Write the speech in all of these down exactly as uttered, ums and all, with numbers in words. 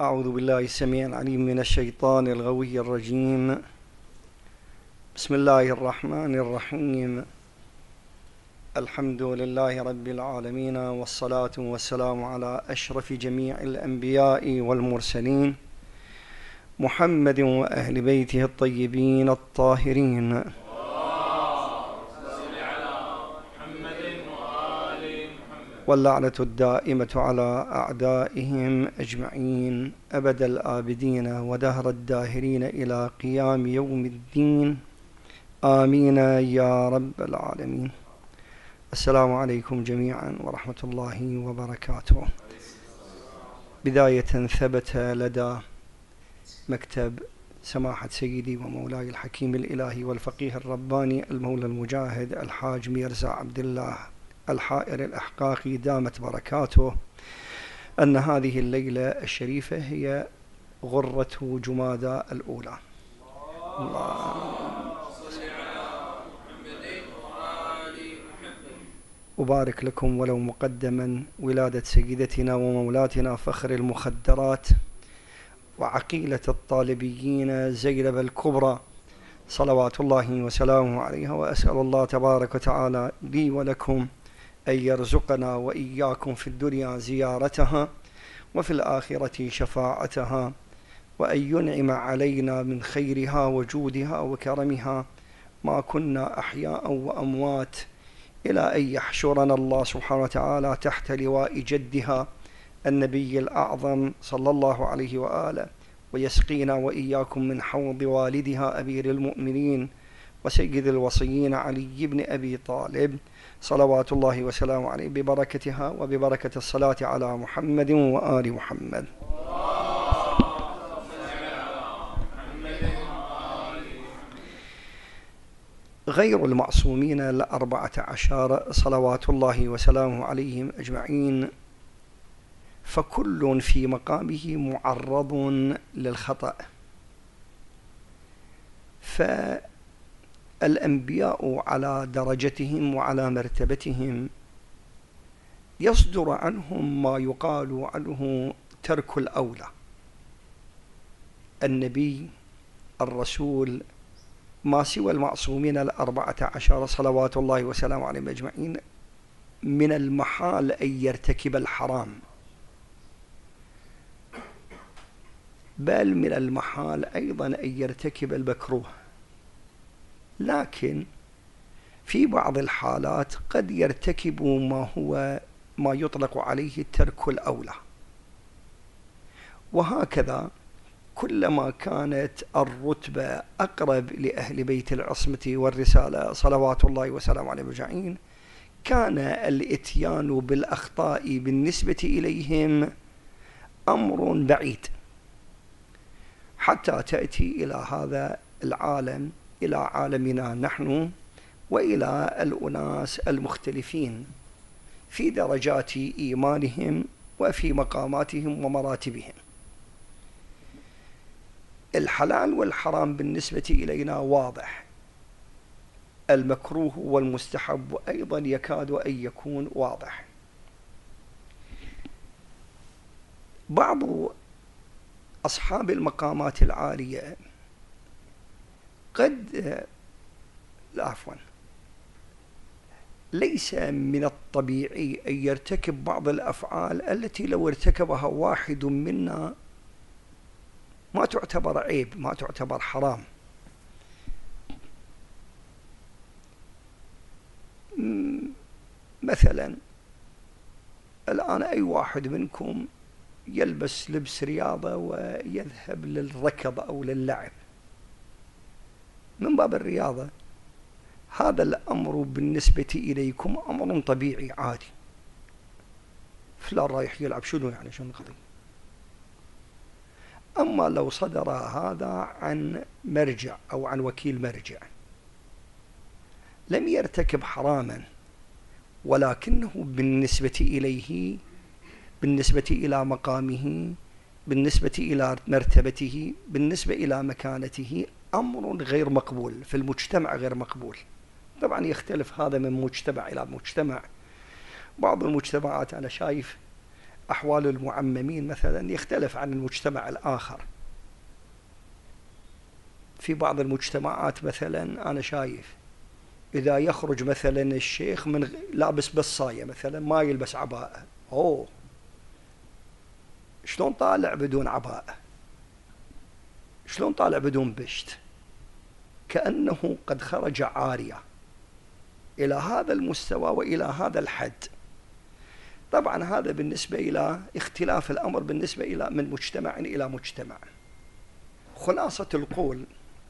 أعوذ بالله السميع العليم من الشيطان الغوي الرجيم. بسم الله الرحمن الرحيم. الحمد لله رب العالمين، والصلاة والسلام على أشرف جميع الأنبياء والمرسلين، محمد وأهل بيته الطيبين الطاهرين. واللعنة الدائمة على أعدائهم أجمعين أبد الآبدين ودهر الداهرين إلى قيام يوم الدين، آمين يا رب العالمين. السلام عليكم جميعا ورحمة الله وبركاته. بداية، ثبت لدى مكتب سماحة سيدي ومولاي الحكيم الإلهي والفقيه الرباني المولى المجاهد الحاج ميرزا عبد الله الحائر الأحقاقي دامت بركاته أن هذه الليلة الشريفة هي غرة جمادى الأولى. أبارك لكم ولو مقدما ولادة سيدتنا ومولاتنا فخر المخدرات وعقيلة الطالبيين زينب الكبرى صلوات الله وسلامه عليها، وأسأل الله تبارك وتعالى لي ولكم أن يرزقنا وإياكم في الدنيا زيارتها وفي الآخرة شفاعتها، وأن ينعم علينا من خيرها وجودها وكرمها ما كنا أحياء وأموات، إلى أن يحشرنا الله سبحانه وتعالى تحت لواء جدها النبي الأعظم صلى الله عليه وآله، ويسقينا وإياكم من حوض والدها أمير المؤمنين وسيد الوصيين علي بن أبي طالب صلوات الله وسلامه عليه، ببركتها وببركة الصلاة على محمد وآل محمد. غير المعصومين الأربعة عشر صلوات الله وسلامه عليهم أجمعين، فكل في مقامه معرض للخطأ. فالأنبياء على درجتهم وعلى مرتبتهم يصدر عنهم ما يقال عنه ترك الأولى. النبي الرسول ما سوى المعصومين الأربعة عشر صلوات الله وسلامه عليهم أجمعين من المحال أن يرتكب الحرام، بل من المحال أيضا أن يرتكب المكروه، لكن في بعض الحالات قد يرتكب ما هو ما يطلق عليه ترك الأولى. وهكذا كلما كانت الرتبة أقرب لأهل بيت العصمة والرسالة صلوات الله وسلامه عليهم أجمعين، كان الإتيان بالأخطاء بالنسبة إليهم أمر بعيد، حتى تأتي إلى هذا العالم، إلى عالمنا نحن، وإلى الأناس المختلفين في درجات إيمانهم وفي مقاماتهم ومراتبهم. الحلال والحرام بالنسبة إلينا واضح، المكروه والمستحب أيضا يكاد أن يكون واضح. بعض أصحاب المقامات العالية قد لا عفوا ليس من الطبيعي أن يرتكب بعض الأفعال التي لو ارتكبها واحد منا ما تعتبر عيب، ما تعتبر حرام. مثلا الآن أي واحد منكم يلبس لبس رياضة ويذهب للركض أو للعب من باب الرياضة، هذا الأمر بالنسبة إليكم أمر طبيعي عادي. فلان رايح يلعب، شنو يعني شنو القضية؟ أما لو صدر هذا عن مرجع أو عن وكيل مرجع لم يرتكب حراما، ولكنه بالنسبة إليه، بالنسبة إلى مقامه، بالنسبة إلى مرتبته، بالنسبة إلى مكانته أمر غير مقبول في المجتمع، غير مقبول. طبعا يختلف هذا من مجتمع إلى مجتمع. بعض المجتمعات أنا شايف أحوال المعممين مثلا يختلف عن المجتمع الآخر. في بعض المجتمعات مثلا أنا شايف إذا يخرج مثلا الشيخ من لابس بصاية مثلا ما يلبس عباءة، أوه شلون طالع بدون عباءة؟ شلون طالع بدون بشت؟ كأنه قد خرج عارية. إلى هذا المستوى وإلى هذا الحد. طبعا هذا بالنسبة إلى اختلاف الأمر بالنسبة إلى من مجتمع إلى مجتمع. خلاصة القول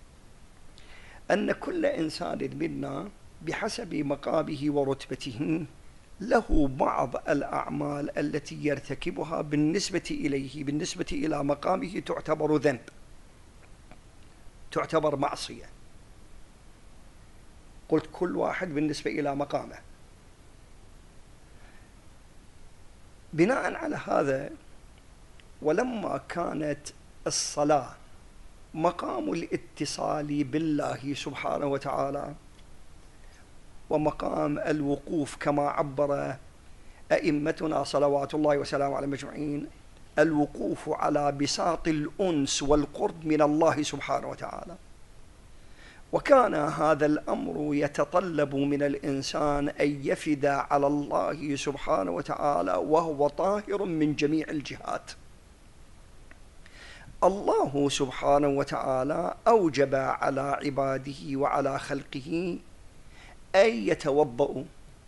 أن كل إنسان منا بحسب مقامه ورتبته له بعض الأعمال التي يرتكبها بالنسبة إليه بالنسبة إلى مقامه تعتبر ذنب، تعتبر معصية. قلت كل واحد بالنسبة إلى مقامه. بناء على هذا، ولما كانت الصلاة مقام الاتصال بالله سبحانه وتعالى ومقام الوقوف كما عبر أئمتنا صلوات الله وسلامه على مجمعين، الوقوف على بساط الأنس والقرب من الله سبحانه وتعالى، وكان هذا الأمر يتطلب من الإنسان أن يفد على الله سبحانه وتعالى وهو طاهر من جميع الجهات. الله سبحانه وتعالى أوجب على عباده وعلى خلقه أن يتوضأوا،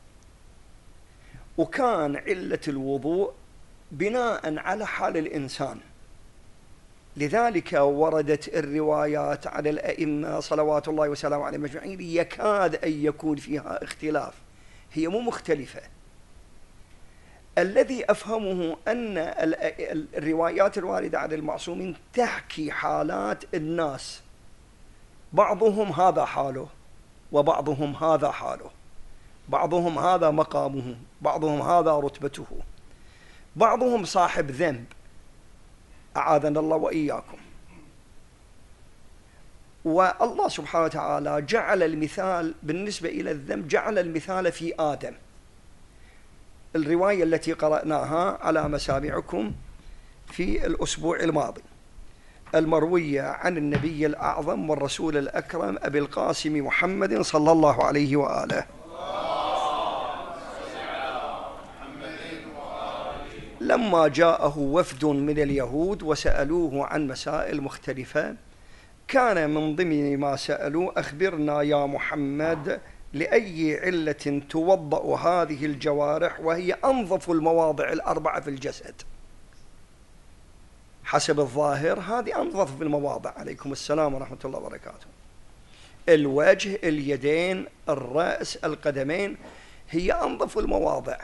وكان علة الوضوء بناء على حال الإنسان. لذلك وردت الروايات عن الأئمة صلوات الله وسلامه عليهم أجمعين يكاد أن يكون فيها اختلاف، هي مو مختلفة. الذي أفهمه أن الروايات الواردة عن المعصومين تحكي حالات الناس، بعضهم هذا حاله وبعضهم هذا حاله، بعضهم هذا مقامه، بعضهم هذا رتبته، بعضهم صاحب ذنب أعاذنا الله وإياكم. والله سبحانه وتعالى جعل المثال بالنسبة إلى الذنب، جعل المثال في آدم. الرواية التي قرأناها على مسامعكم في الأسبوع الماضي المروية عن النبي الأعظم والرسول الأكرم أبي القاسم محمد صلى الله عليه وآله. لما جاءه وفد من اليهود وسألوه عن مسائل مختلفة، كان من ضمن ما سألوا: أخبرنا يا محمد لأي علة توضأ هذه الجوارح وهي أنظف المواضع الأربعة في الجسد؟ حسب الظاهر هذه أنظف المواضع، عليكم السلام ورحمة الله وبركاته. الوجه، اليدين، الرأس، القدمين هي أنظف المواضع.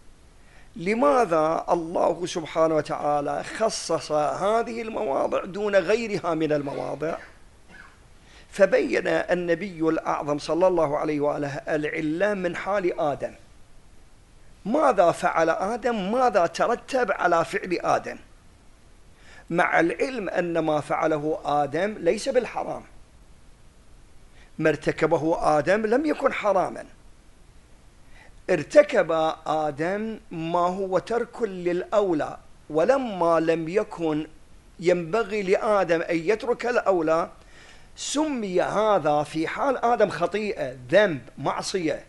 لماذا الله سبحانه وتعالى خصص هذه المواضع دون غيرها من المواضع؟ فبين النبي الأعظم صلى الله عليه وآله العلة من حال آدم. ماذا فعل آدم؟ ماذا ترتب على فعل آدم؟ مع العلم أن ما فعله آدم ليس بالحرام، ما ارتكبه آدم لم يكن حراما. ارتكب آدم ما هو ترك للأولى، ولما لم يكن ينبغي لآدم أن يترك الأولى سمي هذا في حال آدم خطيئة، ذنب، معصية،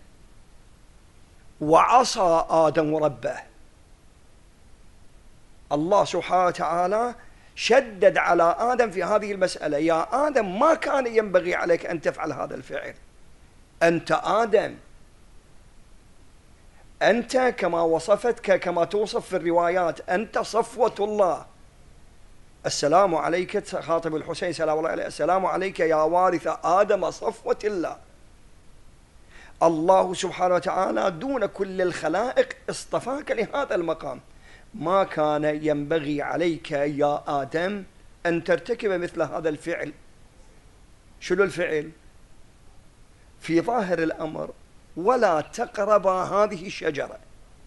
وعصى آدم ربه. الله سبحانه وتعالى شدد على آدم في هذه المسألة: يا آدم ما كان ينبغي عليك أن تفعل هذا الفعل، أنت آدم، أنت كما وصفتك كما توصف في الروايات أنت صفوة الله. السلام عليك، خاطب الحسين سلام الله عليه، السلام عليك يا وارث آدم صفوة الله. الله سبحانه وتعالى دون كل الخلائق اصطفاك لهذا المقام. ما كان ينبغي عليك يا آدم أن ترتكب مثل هذا الفعل. شنو الفعل؟ في ظاهر الأمر: ولا تقرب هذه الشجرة،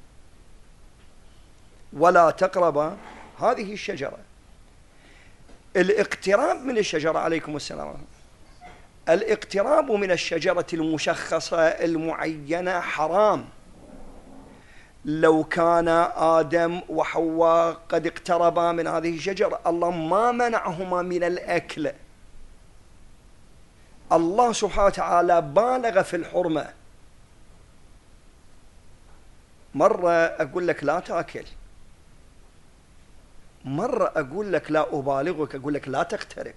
ولا تقرب هذه الشجرة. الاقتراب من الشجرة، عليكم السلام، الاقتراب من الشجرة المشخصة المعينة حرام، لو كان آدم وحواء قد اقتربا من هذه الشجرة الله ما منعهما من الأكل. الله سبحانه وتعالى بالغ في الحرمة. مرة أقول لك لا تأكل، مرة أقول لك لا أبالغك، أقول لك لا تقترب.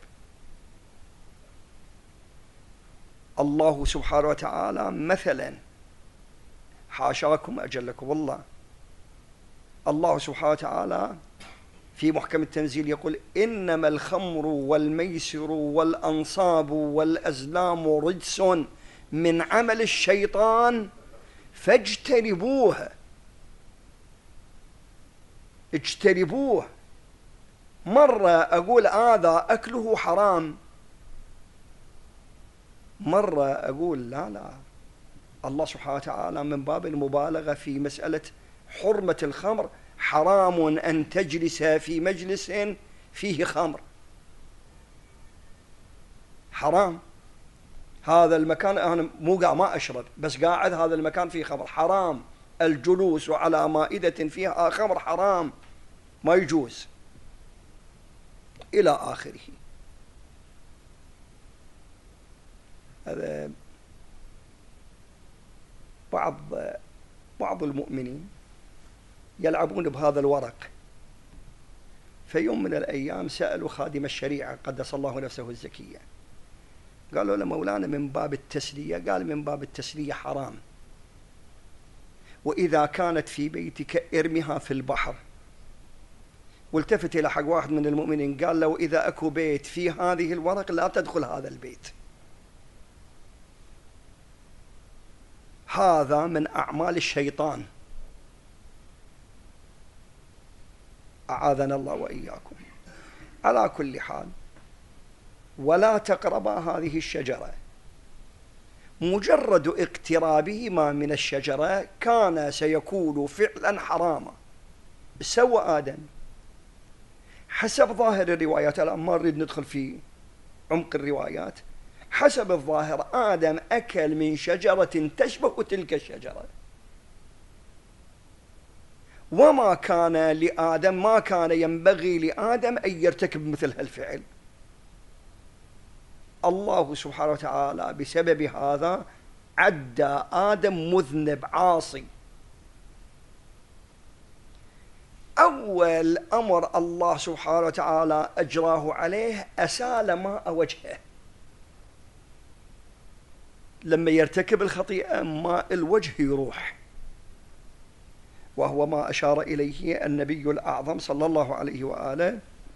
الله سبحانه وتعالى مثلا حاشاكم أجلكم الله، الله سبحانه وتعالى في محكم التنزيل يقول إنما الخمر والميسر والأنصاب والأزلام رجس من عمل الشيطان فاجتنبوه. اجتنبوه. مرة أقول هذا أكله حرام، مرة أقول لا لا، الله سبحانه وتعالى من باب المبالغة في مسألة حرمة الخمر حرام أن تجلس في مجلس فيه خمر، حرام. هذا المكان أنا مو قاعد ما أشرب بس قاعد، هذا المكان فيه خمر حرام. الجلوس على مائدة فيها خمر حرام، ما يجوز، إلى آخره. هذا بعض بعض المؤمنين يلعبون بهذا الورق. في يوم من الأيام سألوا خادم الشريعة قدس الله نفسه الزكية، قالوا له مولانا من باب التسلية، قال من باب التسلية حرام، وإذا كانت في بيتك ارمها في البحر. والتفت إلى حق واحد من المؤمنين قال له إذا أكو بيت في هذه الورق لا تدخل هذا البيت، هذا من أعمال الشيطان، أعاذنا الله وإياكم. على كل حال، ولا تقربا هذه الشجرة، مجرد اقترابهما من الشجرة كان سيكون فعلا حراما. سوى آدم حسب ظاهر الروايات، الآن ما نريد ندخل في عمق الروايات، حسب الظاهر آدم أكل من شجرة تشبه تلك الشجرة، وما كان لآدم، ما كان ينبغي لآدم أن يرتكب مثل هالفعل. الله سبحانه وتعالى بسبب هذا عد آدم مذنب عاصي. أول أمر الله سبحانه وتعالى أجراه عليه أسال ماء وجهه. لما يرتكب الخطيئة ماء الوجه يروح، وهو ما أشار إليه النبي الأعظم صلى الله عليه وآله،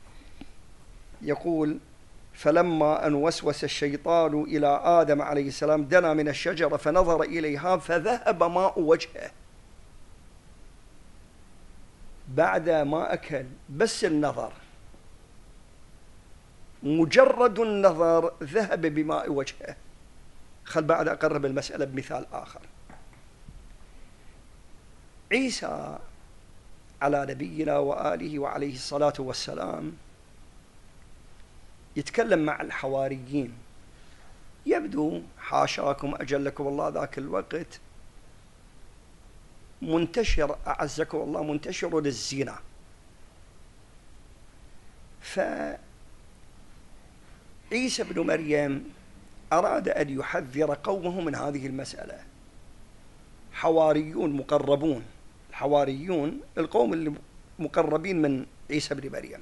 يقول فلما أن وسوس الشيطان إلى آدم عليه السلام دنا من الشجرة فنظر إليها فذهب ماء وجهه. بعد ما أكل بس النظر، مجرد النظر ذهب بماء وجهه. خل بعد أقرب المسألة بمثال آخر. عيسى على نبينا وآله وعليه الصلاة والسلام يتكلم مع الحواريين، يبدو حاشاكم أجلكم الله ذاك الوقت منتشر، أعزكم الله، منتشر للزنا. فعيسى بن مريم أراد أن يحذر قومه من هذه المسألة. حواريون مقربون، الحواريون القوم المقربين من عيسى بن مريم،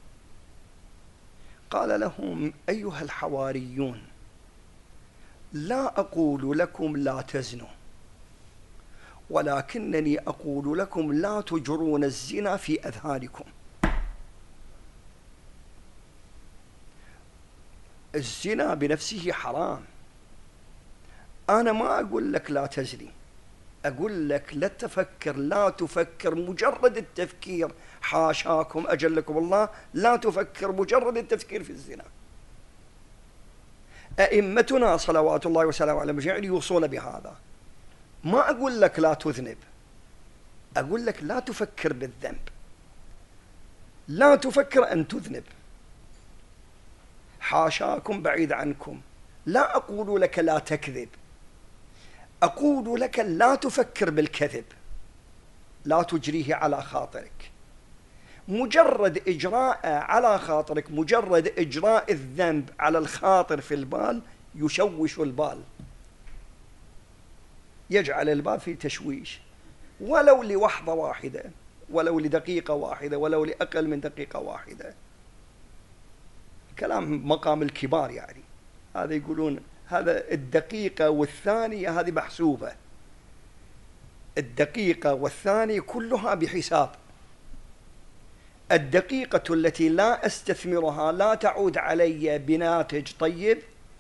قال لهم أيها الحواريون لا أقول لكم لا تزنوا، ولكنني أقول لكم لا تجرون الزنا في أذهانكم. الزنا بنفسه حرام، أنا ما أقول لك لا تزني، أقول لك لا تفكر، لا تفكر مجرد التفكير، حاشاكم أجلكم الله، لا تفكر مجرد التفكير في الزنا. أئمتنا صلوات الله وسلامه عليهم جعلوا يوصون بهذا. ما أقول لك لا تذنب، أقول لك لا تفكر بالذنب، لا تفكر أن تذنب، حاشاكم بعيد عنكم. لا أقول لك لا تكذب، أقول لك لا تفكر بالكذب. لا تجريه على خاطرك. مجرد إجراء على خاطرك، مجرد إجراء الذنب على الخاطر في البال يشوش البال، يجعل البال في تشويش، ولو لوحظة واحدة، ولو لدقيقة واحدة، ولو لأقل من دقيقة واحدة. كلام مقام الكبار يعني. هذا يقولون هذا الدقيقة والثانية هذه محسوبة، الدقيقة والثانية كلها بحساب. الدقيقة التي لا أستثمرها لا تعود علي بناتج طيب،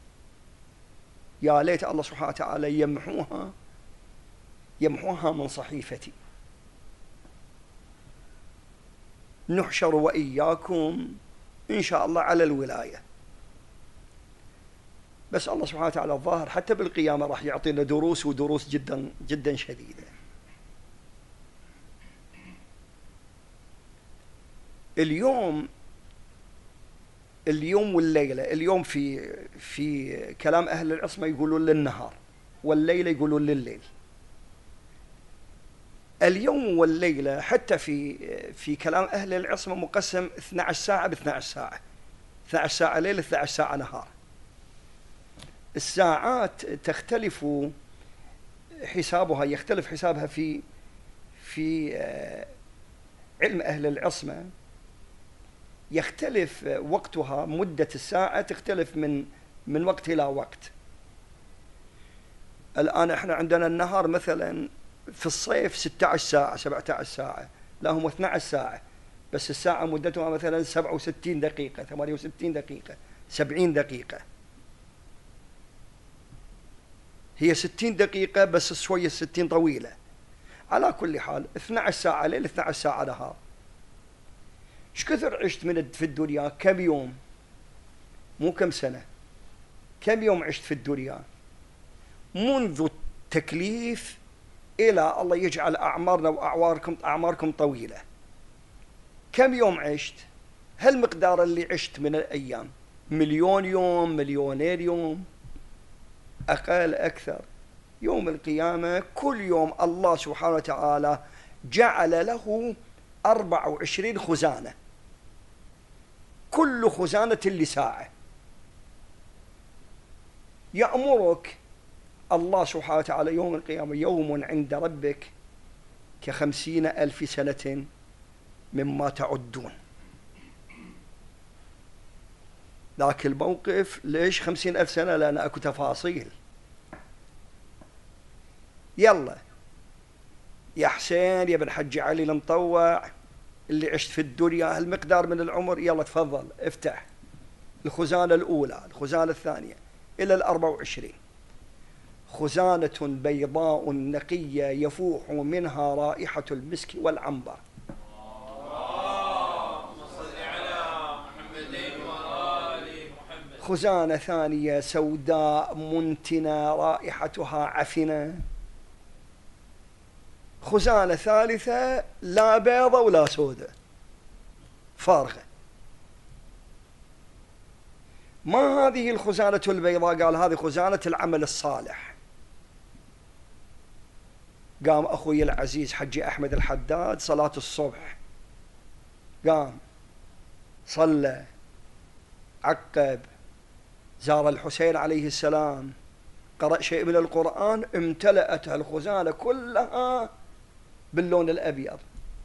يا ليت الله سبحانه وتعالى يمحوها يمحوها من صحيفتي. نحشر وإياكم إن شاء الله على الولاية، بس الله سبحانه وتعالى الظاهر حتى بالقيامة راح يعطينا دروس، ودروس جدا جدا شديدة. اليوم اليوم والليلة، اليوم في في كلام أهل العصمة يقولون للنهار، والليلة يقولون لليل. اليوم والليلة حتى في في كلام أهل العصمة مقسم اثنتي عشرة ساعة ب اثنتي عشرة ساعة، اثنتي عشرة ساعة ليل، اثنتي عشرة ساعة نهار. الساعات تختلف حسابها، يختلف حسابها في في علم أهل العصمة، يختلف وقتها، مدة الساعة تختلف من من وقت إلى وقت. الآن احنا عندنا النهار مثلا في الصيف ستة عشر ساعة، سبعة عشر ساعة، لا هم اثنتي عشرة ساعة، بس الساعة مدتها مثلا سبعة وستين دقيقة، ثمانية وستين دقيقة، سبعين دقيقة. هي ستين دقيقة بس شوية ستين طويلة. على كل حال اثنتي عشرة ساعة ليل، اثنتي عشرة ساعة نهار. ايش كثر عشت من في الدنيا؟ كم يوم؟ مو كم سنة، كم يوم عشت في الدنيا منذ التكليف إلى الله يجعل أعمارنا وأعواركم أعماركم طويلة؟ كم يوم عشت؟ هل مقدار اللي عشت من الأيام؟ مليون يوم، مليونين يوم، أقل أكثر؟ يوم القيامة كل يوم الله سبحانه وتعالى جعل له أربع وعشرين خزانة، كل خزانة لساعة. يأمرك الله سبحانه وتعالى يوم القيامة: يوم عند ربك كخمسين ألف سنة مما تعدون. ذاك الموقف ليش خمسين ألف سنة؟ لأن أكو تفاصيل. يلا يا حسين يا ابن حج علي المطوع اللي عشت في الدنيا هالمقدار من العمر، يلا تفضل افتح الخزانة الأولى، الخزانة الثانية، إلى الأربع وعشرين. خزانة بيضاء نقية يفوح منها رائحة المسك والعنبر. خزانة ثانية سوداء منتنة رائحتها عفنة. خزانة ثالثة لا بيضة ولا سودة، فارغة. ما هذه الخزانة البيضاء؟ قال هذه خزانة العمل الصالح. قام أخوي العزيز حجي أحمد الحداد صلاة الصبح، قام صلى، عقب، زار الحسين عليه السلام، قرأ شيء من القرآن، امتلأت الخزانة كلها باللون الأبيض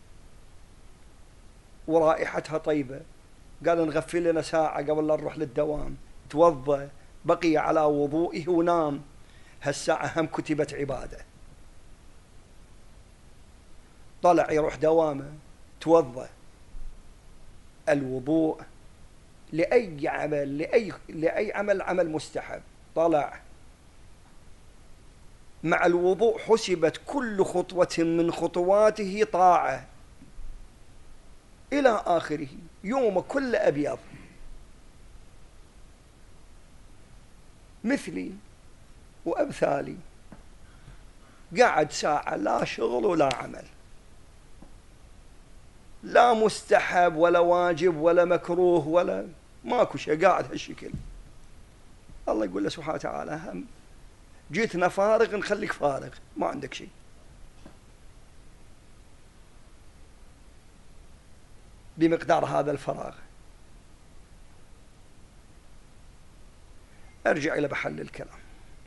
ورائحتها طيبة. قال نغفل لنا ساعة قبل لا نروح للدوام. توضأ، بقي على وضوئه ونام. هالساعة هم كتبت عبادة. طلع يروح دوامه، توضأ. الوضوء لأي عمل، لأي لأي عمل، عمل مستحب. طلع مع الوضوء حسبت كل خطوة من خطواته طاعة إلى آخره. يوم كل أبيض مثلي وأمثالي. قعد ساعة لا شغل ولا عمل، لا مستحب ولا واجب ولا مكروه ولا ماكو شيء، قاعد هالشكل. الله يقول له سبحانه وتعالى: هم جيتنا فارغ نخليك فارغ، ما عندك شيء. بمقدار هذا الفراغ. أرجع إلى محل الكلام.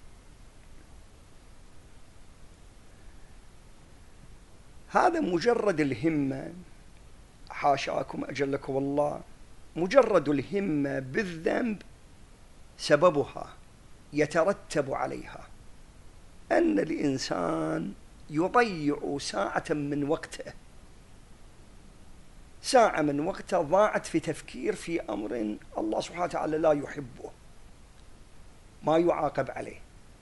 هذا مجرد الهمة، حاشاكم أجلكم الله، مجرد الهمة بالذنب سببها يترتب عليها أن الإنسان يضيع ساعة من وقته، ساعة من وقته ضاعت في تفكير في أمر الله سبحانه وتعالى لا يحبه، ما يعاقب عليه.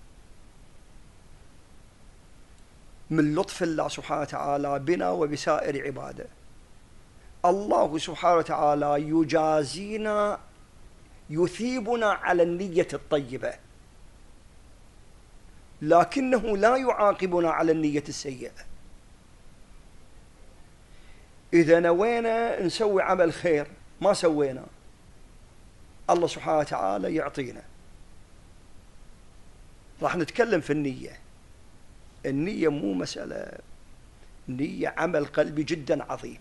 من لطف الله سبحانه وتعالى بنا وبسائر عباده، الله سبحانه وتعالى يجازينا، يثيبنا على النية الطيبة، لكنه لا يعاقبنا على النية السيئة. إذا نوينا نسوي عمل خير ما سوينا، الله سبحانه وتعالى يعطينا. راح نتكلم في النية. النية مو مسألة، النية عمل قلبي جدا عظيم.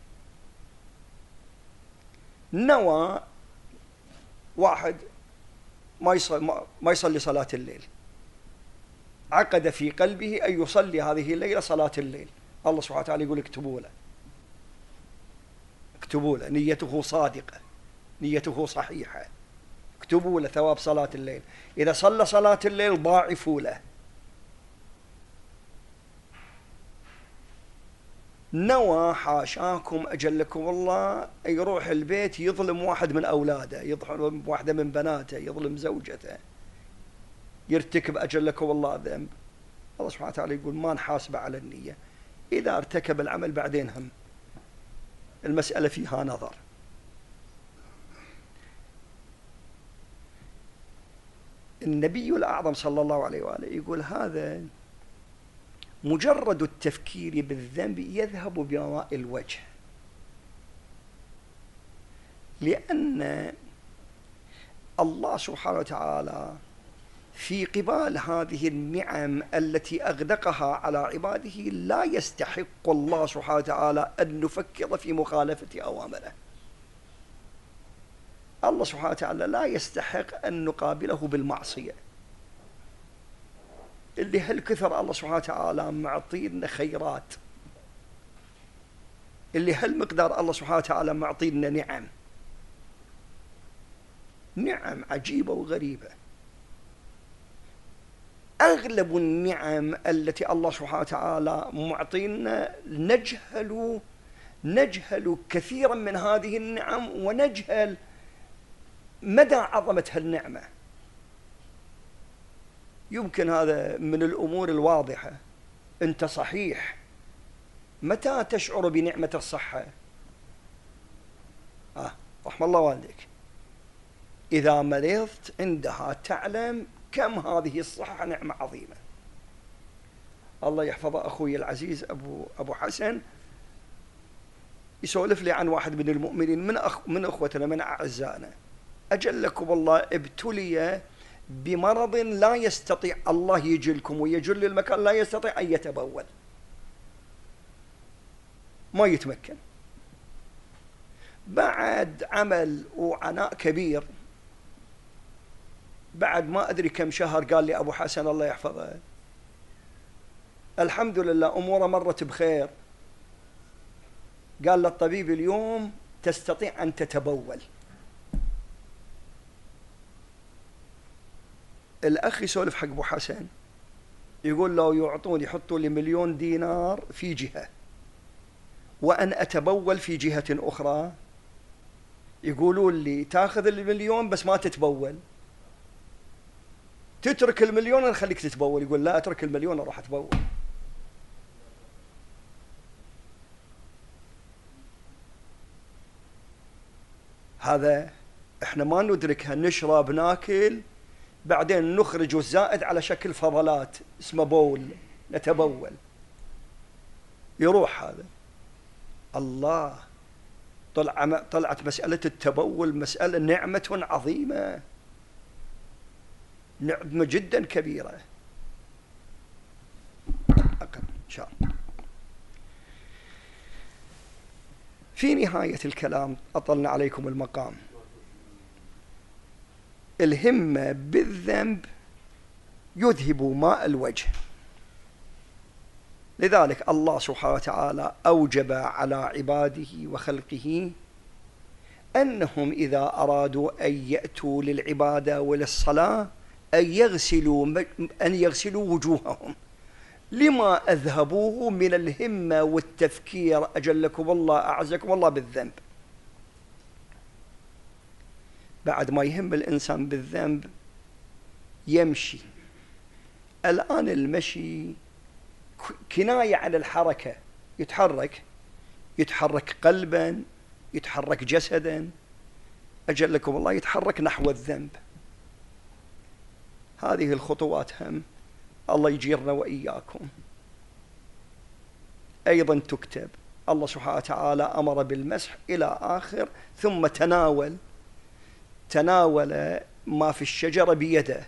نوى واحد ما يصلي, ما يصلي صلاة الليل، عقد في قلبه أن يصلي هذه الليلة صلاة الليل، الله سبحانه وتعالى يقول اكتبوا له، اكتبوا له، نيته صادقة، نيته صحيحة، اكتبوا له ثواب صلاة الليل. إذا صلى صلاة الليل ضاعفوا له. نوى حاشاكم أجلكم الله يروح البيت يظلم واحد من أولاده، يظلم واحدة من بناته، يظلم زوجته، يرتكب أجلكم الله ذنب، الله سبحانه وتعالى يقول ما نحاسب على النية. إذا ارتكب العمل بعدين هم المسألة فيها نظر. النبي الأعظم صلى الله عليه وآله يقول هذا مجرد التفكير بالذنب يذهب بماء الوجه، لأن الله سبحانه وتعالى في قبال هذه النعم التي أغدقها على عباده لا يستحق الله سبحانه وتعالى أن نفكر في مخالفة أوامره. الله سبحانه وتعالى لا يستحق أن نقابله بالمعصية. اللي هالكثر الله سبحانه وتعالى معطينا خيرات، اللي هالمقدار الله سبحانه وتعالى معطينا نعم، نعم عجيبة وغريبة. أغلب النعم التي الله سبحانه وتعالى معطينا نجهل نجهل كثيرا من هذه النعم، ونجهل مدى عظمة هالنعمة. يمكن هذا من الأمور الواضحة. أنت صحيح، متى تشعر بنعمة الصحة؟ آه رحم الله والديك، إذا مرضت عندها تعلم كم هذه الصحة نعمة عظيمة. الله يحفظ أخوي العزيز أبو أبو حسن يسولف لي عن واحد من المؤمنين من أخ من أخوتنا من أعزائنا، أجلكم الله ابتلي بمرض لا يستطيع، الله يجلكم ويجل المكان، لا يستطيع أن يتبول، ما يتمكن. بعد عمل وعناء كبير، بعد ما أدري كم شهر، قال لي أبو حسن الله يحفظه الحمد لله أموره مرت بخير. قال للطبيب اليوم تستطيع أن تتبول. الأخ يسولف حق أبو حسن يقول لو يعطوني يحطوا لي مليون دينار في جهة وأن أتبول في جهة أخرى، يقولون لي تاخذ المليون بس ما تتبول، تترك المليون نخليك تتبول. يقول لا أترك المليون أروح أتبول. هذا إحنا ما ندركها، نشرب ناكل بعدين نخرج الزائد على شكل فضلات اسمه بول، نتبول يروح هذا. الله طلع طلعت مسألة التبول مسألة نعمة عظيمة، نعمة جدا كبيرة. أقل إن شاء الله. في نهاية الكلام أطلنا عليكم المقام. الهمة بالذنب يذهب ماء الوجه، لذلك الله سبحانه وتعالى أوجب على عباده وخلقه أنهم إذا أرادوا أن يأتوا للعبادة وللصلاة أن يغسلوا أن يغسلوا وجوههم لما أذهبوه من الهمة والتفكير أجلكم الله أعزكم الله بالذنب. بعد ما يهم الإنسان بالذنب يمشي. الآن المشي كناية عن الحركة، يتحرك يتحرك قلبا، يتحرك جسدا، أجلكم الله يتحرك نحو الذنب. هذه الخطوات هم الله يجيرنا وإياكم. أيضا تكتب، الله سبحانه وتعالى أمر بالمسح إلى آخر، ثم تناول تناول ما في الشجرة بيده.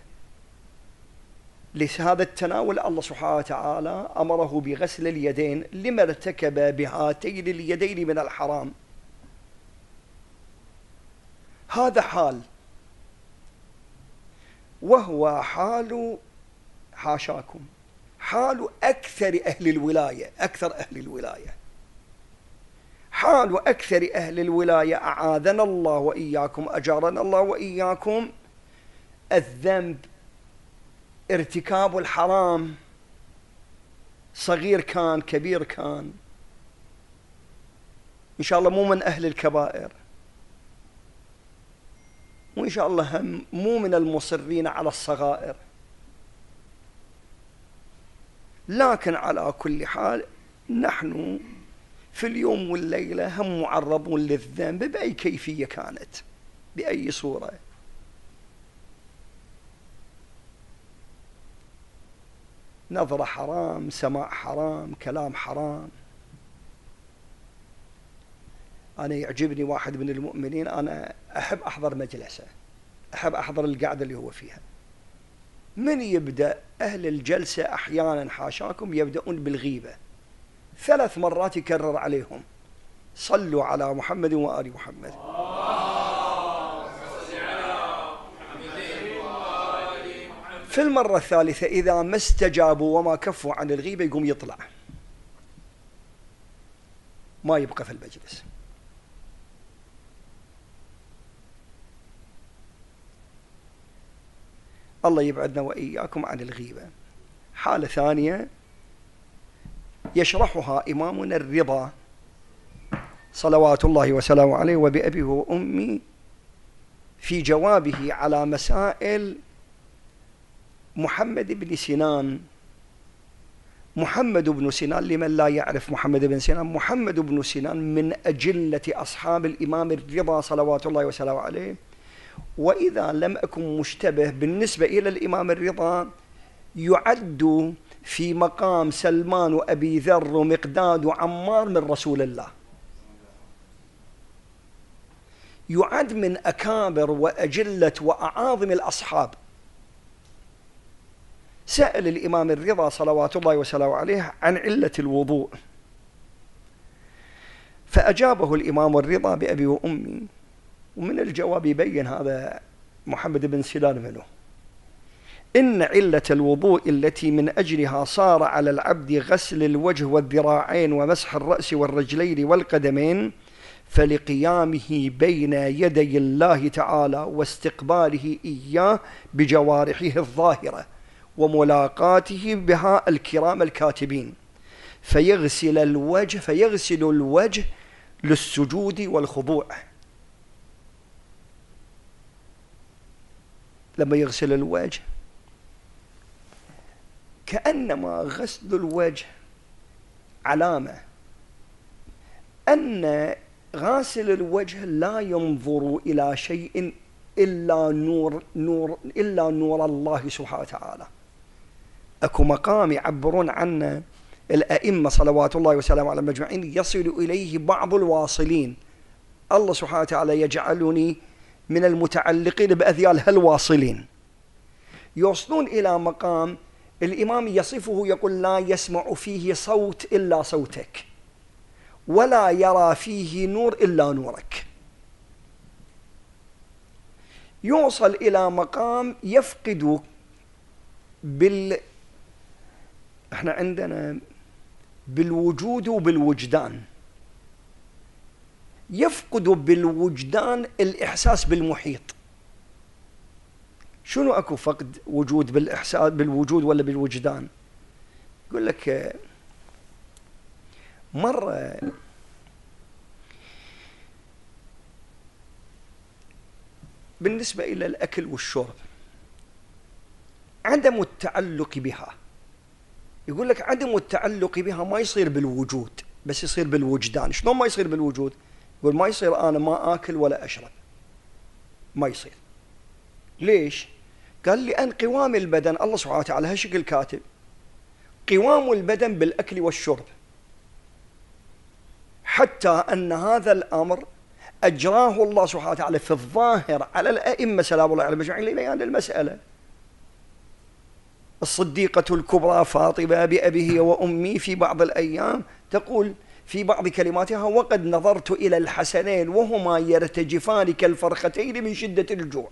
لهذا التناول الله سبحانه وتعالى أمره بغسل اليدين لما ارتكب بهاتين اليدين من الحرام. هذا حال، وهو حال حاشاكم حال أكثر أهل الولاية أكثر أهل الولاية حال أكثر أهل الولاية أعاذنا الله وإياكم أجارنا الله وإياكم. الذنب، ارتكاب الحرام، صغير كان كبير كان، إن شاء الله مو من أهل الكبائر، وإن شاء الله هم مو من المصرين على الصغائر، لكن على كل حال نحن في اليوم والليلة هم معرضون للذنب بأي كيفية كانت، بأي صورة. نظرة حرام، سماع حرام، كلام حرام. أنا يعجبني واحد من المؤمنين، أنا أحب أحضر مجلسه، أحب أحضر القعدة اللي هو فيها. من يبدأ أهل الجلسة أحيانا حاشاكم يبدأون بالغيبة، ثلاث مرات يكرر عليهم صلوا على محمد وآل محمد. في المرة الثالثة إذا ما استجابوا وما كفوا عن الغيبة يقوم يطلع، ما يبقى في المجلس. الله يبعدنا وإياكم عن الغيبة. حالة ثانية يشرحها إمامنا الرضا صلوات الله وسلامه عليه وبأبي وأمي في جوابه على مسائل محمد بن سنان. محمد بن سنان، لمن لا يعرف محمد بن سنان، محمد بن سنان من أجلة أصحاب الإمام الرضا صلوات الله وسلامه عليه. وإذا لم أكن مشتبه بالنسبة إلى الإمام الرضا يعد في مقام سلمان وأبي ذر ومقداد وعمار من رسول الله، يعد من أكابر وأجلة وأعاظم الأصحاب. سأل الإمام الرضا صلوات الله وسلامه عليه عن علة الوضوء، فأجابه الإمام الرضا بأبي وأمي، ومن الجواب يبين هذا محمد بن سنان منه. إن علة الوضوء التي من أجلها صار على العبد غسل الوجه والذراعين ومسح الرأس والرجلين والقدمين، فلقيامه بين يدي الله تعالى واستقباله إياه بجوارحه الظاهرة وملاقاته بها الكرام الكاتبين، فيغسل الوجه فيغسل الوجه للسجود والخضوع. لما يغسل الوجه كأنما غسل الوجه علامة أن غاسل الوجه لا ينظر إلى شيء إلا نور نور إلا نور الله سبحانه وتعالى. أكو مقام يعبرون عنه الأئمة صلوات الله وسلامه على المجمعين يصل إليه بعض الواصلين. الله سبحانه وتعالى يجعلني من المتعلقين بأذيال هالواصلين، يوصلون إلى مقام الإمام يصفه يقول لا يسمع فيه صوت إلا صوتك، ولا يرى فيه نور إلا نورك. يوصل إلى مقام يفقد بال احنا عندنا بالوجود وبالوجدان، يفقد بالوجدان الإحساس بالمحيط. شنو أكو فقد وجود بالإحساس بالوجود ولا بالوجدان؟ يقول لك مرة بالنسبة إلى الأكل والشرب عدم التعلق بها، يقول لك عدم التعلق بها ما يصير بالوجود بس يصير بالوجدان. شلون ما يصير بالوجود؟ يقول ما يصير أنا ما آكل ولا أشرب، ما يصير. ليش؟ قال لأن قوام البدن الله سبحانه وتعالى هالشكل كاتب قوام البدن بالأكل والشرب، حتى أن هذا الأمر أجراه الله سبحانه وتعالى في الظاهر على الأئمة سلام الله عليهم أجمعين لبيان المسألة. الصديقة الكبرى فاطمة بأبيه وأمي في بعض الأيام تقول في بعض كلماتها: وقد نظرت إلى الحسنين وهما يرتجفان كالفرختين من شدة الجوع،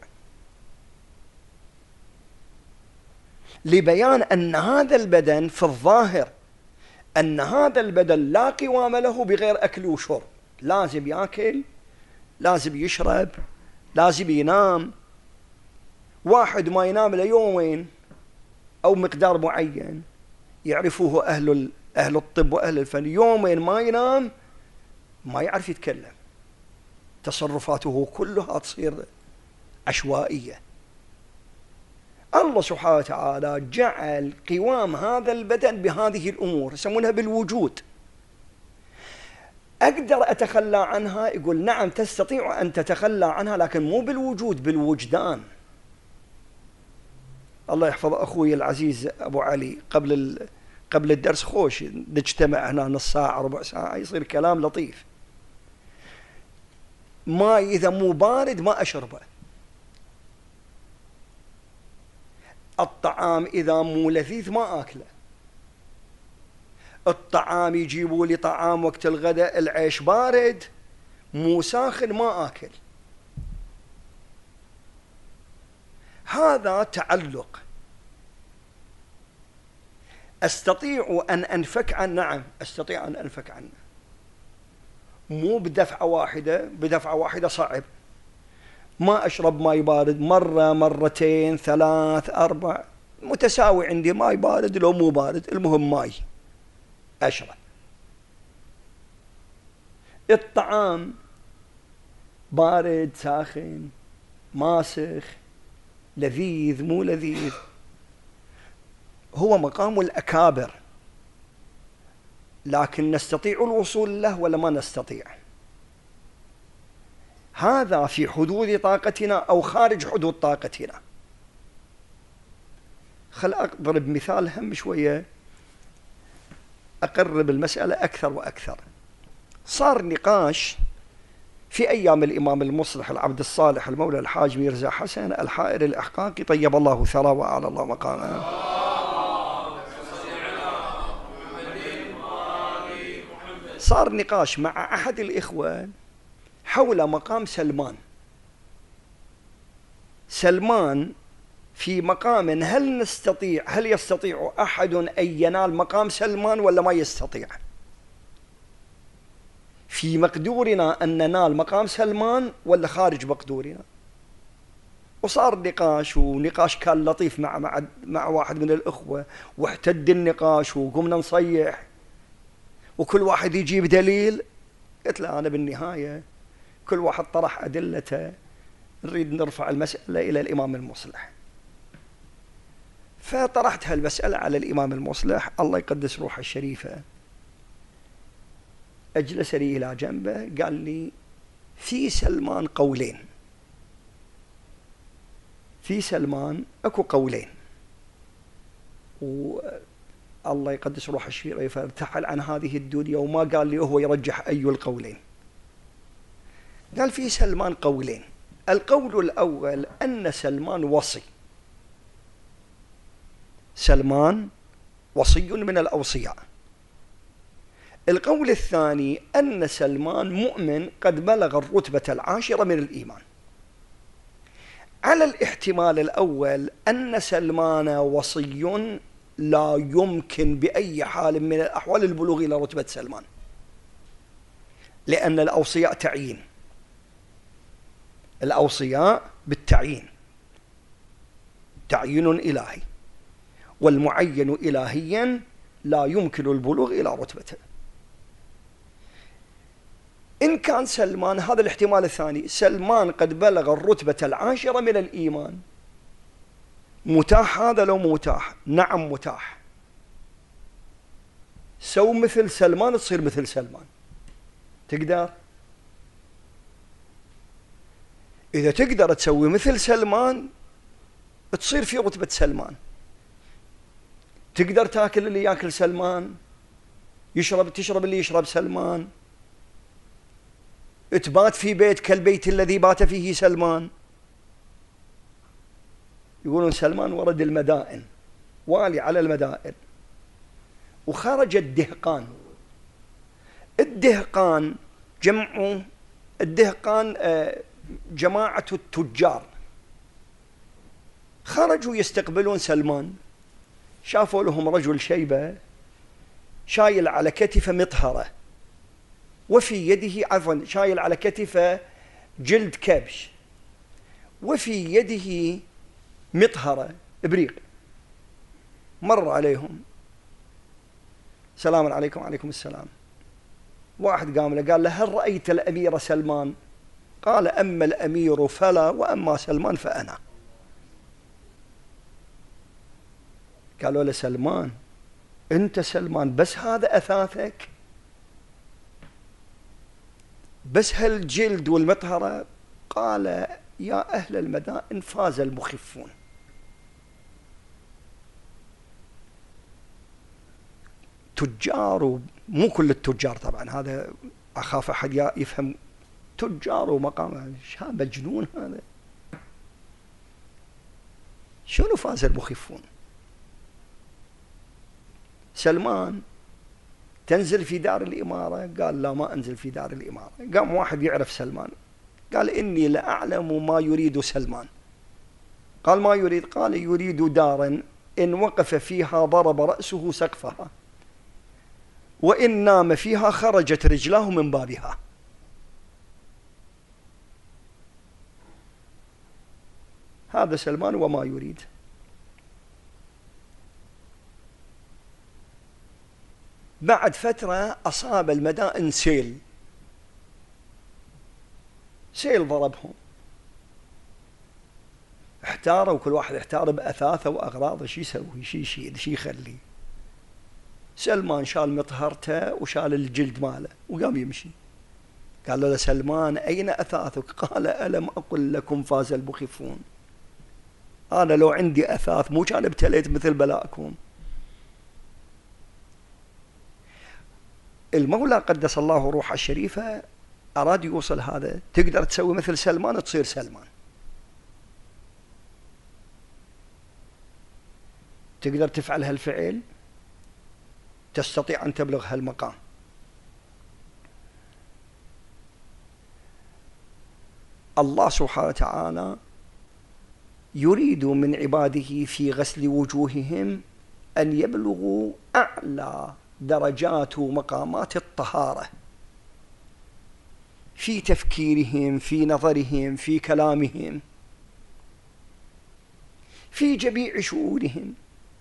لبيان أن هذا البدن في الظاهر أن هذا البدن لا قوام له بغير أكل وشرب، لازم يأكل، لازم يشرب، لازم ينام. واحد ما ينام ليومين أو مقدار معين يعرفوه أهل أهل الطب وأهل الفن، يومين ما ينام ما يعرف يتكلم، تصرفاته كلها تصير عشوائية. الله سبحانه وتعالى جعل قوام هذا البدن بهذه الأمور يسمونها بالوجود. أقدر أتخلى عنها؟ يقول نعم تستطيع أن تتخلى عنها، لكن مو بالوجود، بالوجدان. الله يحفظ أخوي العزيز أبو علي، قبل قبل الدرس خوش نجتمع هنا نص ساعة ربع ساعة يصير كلام لطيف. ما إذا مو بارد ما أشربه، الطعام إذا مو لذيذ ما أكله، الطعام يجيبوا لي طعام وقت الغداء العيش بارد مو ساخن ما آكل. هذا تعلق. أستطيع أن أنفك عنه؟ نعم أستطيع أن أنفك عنه، مو بدفعة واحدة، بدفعة واحدة صعب. ما أشرب ماء بارد مرة مرتين ثلاث أربع، متساوي عندي ماء بارد لو مو بارد، المهم ماي أشرب. الطعام بارد ساخن ماسخ لذيذ مو لذيذ هو مقام الأكابر، لكن نستطيع الوصول له ولا ما نستطيع؟ هذا في حدود طاقتنا أو خارج حدود طاقتنا. خل أضرب مثال هم شوية أقرب المسألة أكثر وأكثر. صار نقاش في أيام الإمام المصلح العبد الصالح المولى الحاج ميرزا حسن الحائر الأحقاقي طيب الله ثراه وأعلى الله مقامه، صار نقاش مع أحد الإخوة حول مقام سلمان. سلمان في مقام هل نستطيع هل يستطيع أحد أن ينال مقام سلمان ولا ما يستطيع؟ في مقدورنا أن ننال مقام سلمان ولا خارج مقدورنا؟ وصار نقاش، ونقاش كان لطيف مع مع مع واحد من الأخوة، واحتد النقاش وقمنا نصيح وكل واحد يجيب دليل. قلت له أنا بالنهاية كل واحد طرح أدلته، نريد نرفع المسألة إلى الإمام المصلح. فطرحت هالمسألة على الإمام المصلح الله يقدس روحه الشريفة، أجلس لي إلى جنبه قال لي في سلمان قولين، في سلمان أكو قولين، والله يقدس روحه الشريفة ارتحل عن هذه الدنيا وما قال لي هو يرجح أي القولين. قال في سلمان قولين، القول الأول أن سلمان وصي، سلمان وصي من الأوصياء. القول الثاني أن سلمان مؤمن قد بلغ الرتبة العاشرة من الإيمان. على الاحتمال الأول أن سلمان وصي لا يمكن بأي حال من الأحوال البلوغ إلى رتبة سلمان، لأن الأوصياء تعيين، الأوصياء بالتعيين، تعيين إلهي، والمعين إلهيا لا يمكن البلوغ إلى رتبته. إن كان سلمان، هذا الاحتمال الثاني، سلمان قد بلغ الرتبة العاشرة من الإيمان، متاح هذا لو متاح؟ نعم متاح. سو مثل سلمان تصير مثل سلمان، تقدر؟ إذا تقدر تسوي مثل سلمان تصير في رتبة سلمان. تقدر تاكل اللي ياكل سلمان، يشرب تشرب اللي يشرب سلمان، تبات في بيت كالبيت الذي بات فيه سلمان. يقولون سلمان ورد المدائن، والي على المدائن. وخرج الدهقان. الدهقان جمعوا، الدهقان جماعة التجار، خرجوا يستقبلون سلمان. شافوا لهم رجل شيبة شايل على كتفه مطهرة، وفي يده عفوا شايل على كتفه جلد كبش، وفي يده مطهرة إبريق. مر عليهم، سلام عليكم. وعليكم السلام. واحد قام له قال له هل رأيت الأمير سلمان؟ قال أما الأمير فلا، وأما سلمان فأنا. قالوا له سلمان أنت سلمان بس هذا أثاثك؟ بس هالجلد والمطهرة؟ قال يا أهل المدائن فاز المخفون. تجار، مو كل التجار طبعا، هذا أخاف أحد يفهم تجار ومقام مجنون هذا. شنو فاز المخفون؟ سلمان تنزل في دار الإمارة؟ قال لا ما أنزل في دار الإمارة. قام واحد يعرف سلمان قال إني لأعلم ما يريد سلمان. قال ما يريد؟ قال يريد دارا إن وقف فيها ضرب رأسه سقفها، وإن نام فيها خرجت رجلاه من بابها. هذا سلمان وما يريد. بعد فترة أصاب المدائن سيل، سيل ضربهم، احتاروا، كل واحد احتار بأثاثه وأغراضه، شي يسوي، شي يشيل، شي يخلي. سلمان شال مطهرته وشال الجلد ماله وقام يمشي. قال له سلمان أين أثاثك؟ قال ألم أقل لكم فاز المخفون؟ أنا لو عندي أثاث مو كان ابتليت مثل بلاءكم. المولى قدس الله روحه الشريفة أراد يوصل هذا. تقدر تسوي مثل سلمان تصير سلمان، تقدر تفعل هالفعل، تستطيع أن تبلغ هالمقام. الله سبحانه وتعالى يريد من عباده في غسل وجوههم أن يبلغوا أعلى درجات ومقامات الطهارة في تفكيرهم، في نظرهم، في كلامهم، في جميع شؤونهم.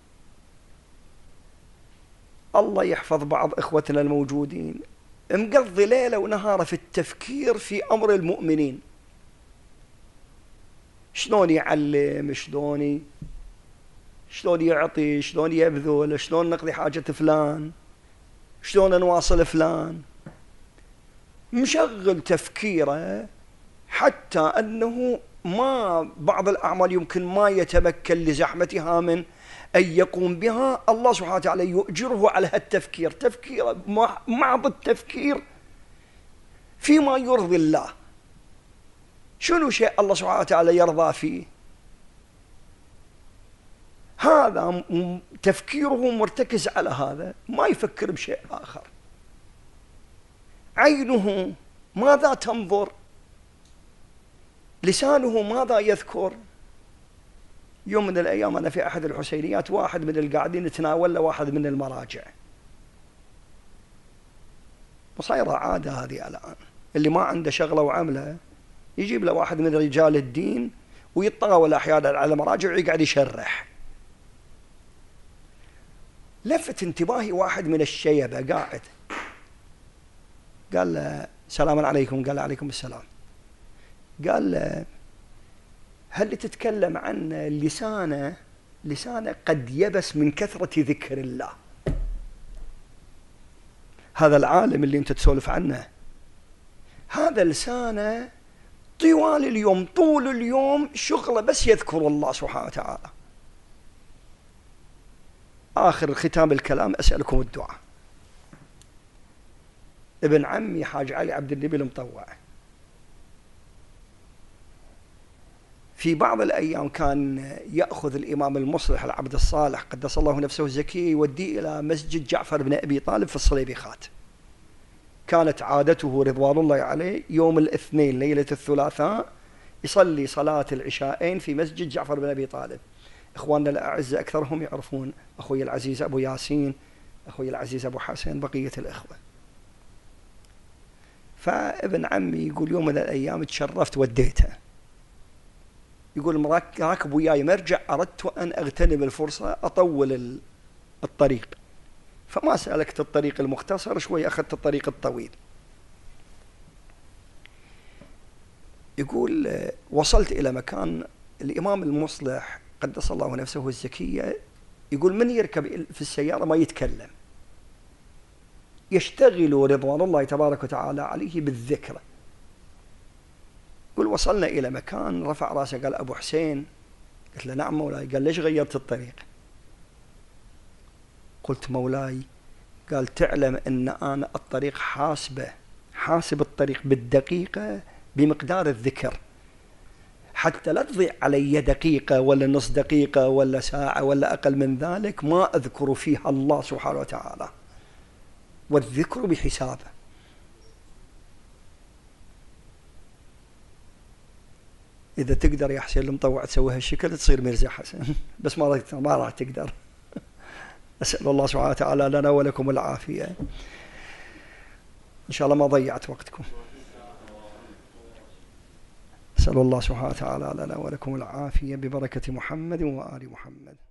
الله يحفظ بعض إخوتنا الموجودين مقضي ليلة ونهار في التفكير في أمر المؤمنين، شلون يعلم، شلون شلون يعطي، شلون يبذل، شلون نقضي حاجة فلان، شلون نواصل فلان. مشغل تفكيره حتى أنه ما بعض الأعمال يمكن ما يتمكن لزحمتها من أن يقوم بها. الله سبحانه وتعالى يؤجره على هالتفكير، تفكير محض التفكير فيما يرضي الله. شنو شيء الله سبحانه وتعالى يرضى فيه؟ هذا تفكيره مرتكز على هذا، ما يفكر بشيء آخر. عينه ماذا تنظر؟ لسانه ماذا يذكر؟ يوم من الأيام أنا في أحد الحسينيات واحد من القاعدين يتناول له واحد من المراجع، وصايرة عادة هذه الآن، اللي ما عنده شغلة وعمله يجيب له واحد من رجال الدين ويتطاول أحيانا على المراجع ويقعد يشرح. لفت انتباهي واحد من الشيبة قاعد، قال له سلام عليكم، قال له عليكم السلام. قال له هل تتكلم عن لسانه لسانه قد يبس من كثرة ذكر الله؟ هذا العالم اللي انت تسولف عنه هذا لسانه طوال اليوم طول اليوم شغله بس يذكر الله سبحانه وتعالى. آخر ختام الكلام أسألكم الدعاء. ابن عمي حاج علي عبد النبي المطوع في بعض الأيام كان يأخذ الإمام المصلح العبد الصالح قدس الله نفسه الزكية يوديه إلى مسجد جعفر بن أبي طالب في الصليبيخات. كانت عادته رضوان الله عليه يوم الاثنين ليلة الثلاثاء يصلي صلاة العشاءين في مسجد جعفر بن أبي طالب. إخواننا الأعزة أكثرهم يعرفون، أخوي العزيز أبو ياسين، أخوي العزيز أبو حسن، بقية الإخوة. فابن عمي يقول يوم من الأيام تشرفت وديته، يقول راكب وياي مرجع أردت أن أغتنم الفرصة أطول الطريق، فما سألكت الطريق المختصر شوي أخذت الطريق الطويل. يقول وصلت إلى مكان الإمام المصلح قدس الله نفسه الزكية، يقول من يركب في السيارة ما يتكلم، يشتغل رضوان الله تبارك وتعالى عليه بالذكر. يقول وصلنا إلى مكان رفع راسه قال أبو حسين، قلت له نعم مولاي. قال ليش غيرت الطريق؟ قلت مولاي، قال تعلم أن أنا الطريق حاسبه حاسب الطريق بالدقيقة بمقدار الذكر، حتى لا تضيع علي دقيقة ولا نص دقيقة ولا ساعة ولا أقل من ذلك ما أذكر فيها الله سبحانه وتعالى، والذكر بحسابه. إذا تقدر يا حسين المطوع تسوي هالشكل تصير مرزا حسن، بس ما ما راح تقدر. أسأل الله سبحانه وتعالى لنا ولكم العافية. إن شاء الله ما ضيعت وقتكم. أسأل الله سبحانه وتعالى لنا ولكم العافية ببركة محمد وآل محمد.